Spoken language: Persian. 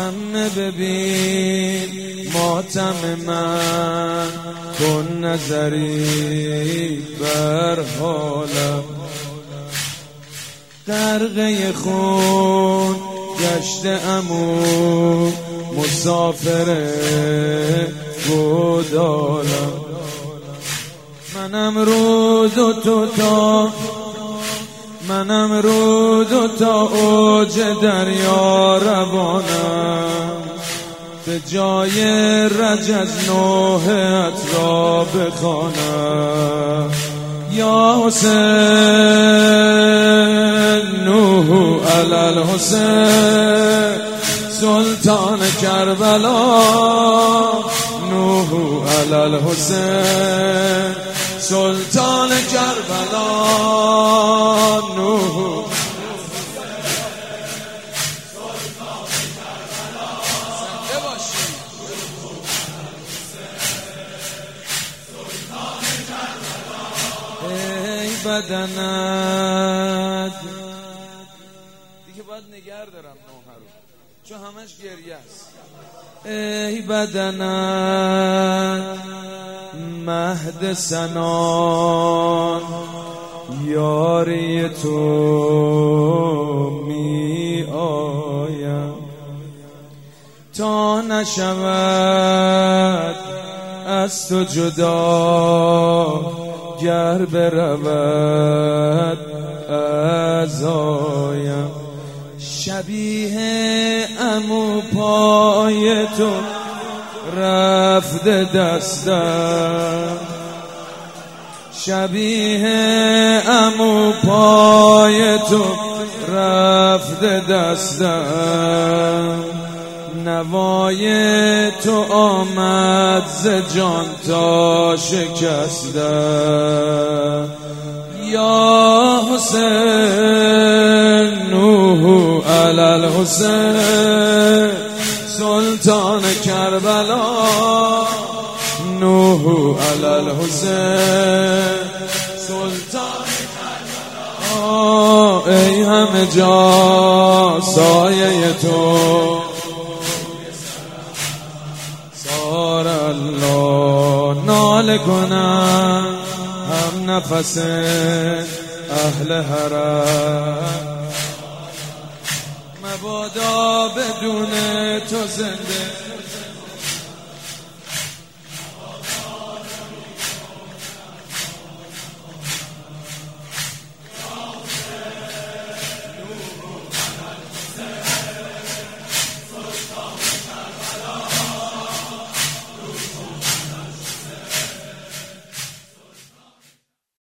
همه ببین ماتم من، کن نظری بر حالم. غرقه خون گشته عمو، مسافر گودالم. منم رو دو تا اوج دریا روانم، به جای رجز نوحت را بخوانم. یا حسین نوح علی الحسین، سلطان کربلا. نوح علی الحسین، سلطان کربلا. نوح بدنت دیگه باید نگر دارم نوح رو، چون همش گریه است. ای بدنت مهد سنان، یاری تو می آیم تا نشود از تو جدا، گر برود عزایم. شبیه عمو پای تو رفته دستم، شبیه عمو پای تو رفته دستم. نوای تو آمد ز جان تا شکستم. یا حسین نوح علی الحسین، سلطان کربلا. نوح علی الحسین، سلطان کربلا. ای همه جا سایه تو، سار الله ناله کنم هم نفس اهل حرم. مبادا بدون تو زنده